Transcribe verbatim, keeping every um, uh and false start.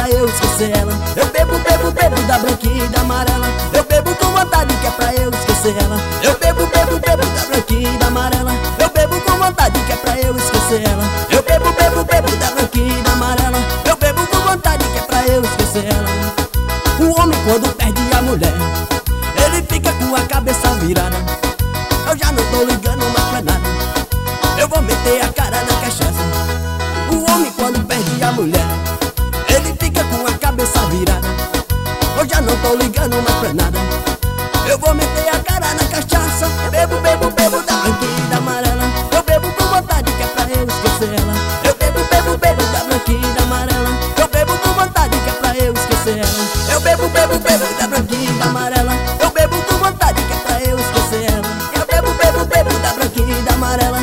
pra eu esquecer ela. Eu bebo, bebo, bebo da branquinha e da amarela. Eu bebo com vontade que é pra eu esquecer ela. Eu bebo, bebo, bebo da branquinha e da amarela. Eu bebo com vontade que é pra eu esquecer ela. Eu bebo, bebo, bebo da branquinha e da amarela. Eu bebo com vontade que é pra eu esquecer ela. O homem quando perde a mulher, ele fica com a cabeça virada. Eu já não tô ligando mais pra nada. Eu vou meter a cara na cachaça. O homem quando perde a mulher, ele fica com a cabeça virada. Eu já não tô ligando mais pra nada. Eu vou meter a cara na cachaça. Bebo, bebo, bebo da branquinha e da amarela. Eu bebo com vontade que é pra eu esquecer ela. Eu bebo, bebo, bebo da branquinha e da amarela. Eu bebo com vontade que é pra eu esquecer ela. Eu bebo, bebo, bebo da branquinha e da amarela. Eu bebo com vontade que é pra eu esquecer ela. Eu bebo, bebo, bebo da branquinha e da amarela.